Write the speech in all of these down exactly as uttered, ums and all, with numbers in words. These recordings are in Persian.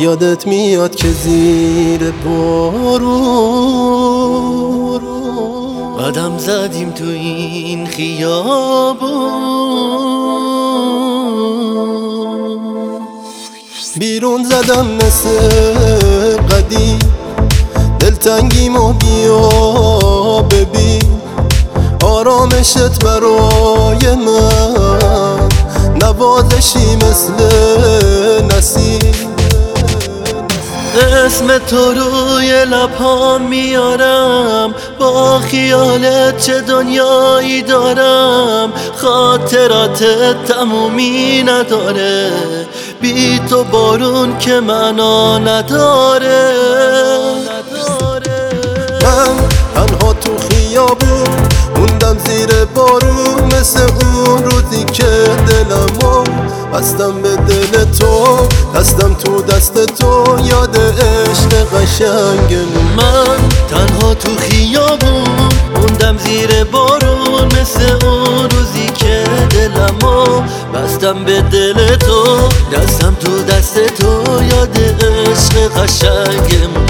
یادت میاد که زیر بارون قدم زدیم تو این خیابون، بیرون زدم مثل قدیم دلتنگیمو بیا ببین، آرامشت برای من نوازشی مثل نسیم. اسم تو روی لبام میارم، با خیالت چه دنیایی دارم، خاطراتت تمومی نداره، بی تو بارون که معنا نداره. من تنها تو خیابون موندم زیر بارون، مثل اون روزی که دلمو بستم به دل تو، دستم تو دست تو، یاد عشق قشنگمون. من تنها تو خیابون موندم زیر بارون، مثل اون روزی که دلمو بستم به دل تو، دستم تو دست تو، یاد عشق قشنگمون.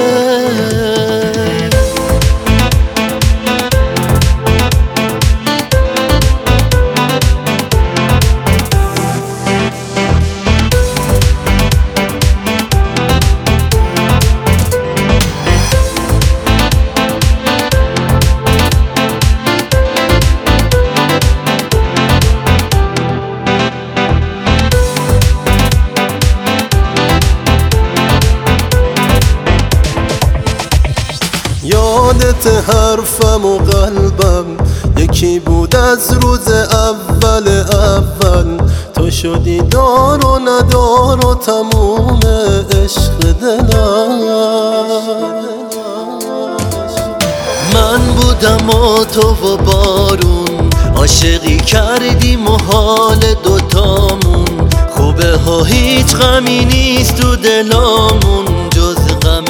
یادت حرفم و قلبم یکی بود از روز اول اول، تو شدی دار و ندار و تموم عشق دلم. من بودم و تو و بارون، عاشقی کردیم و حال دوتامون خوبه ها، هیچ غمی نیست تو دلامون جز غم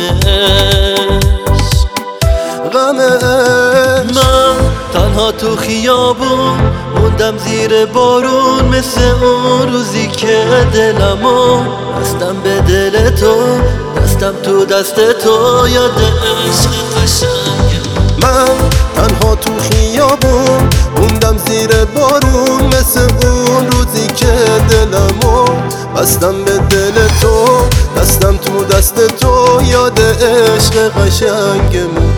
غمش. من تنها تو خیابون موندم زیر بارون، مثل اون روزی که دلمو بستم به دل تو، دستم تو دست تو، یاد عشق قشنگ. من تنها تو خیابون موندم زیر بارون، مثل اون روزی که دلمو بستم به دل تو، دستم تو دست تو، یاد عشق قشنگمون.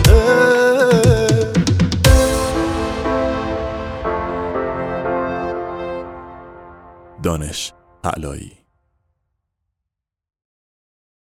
دانش علایی.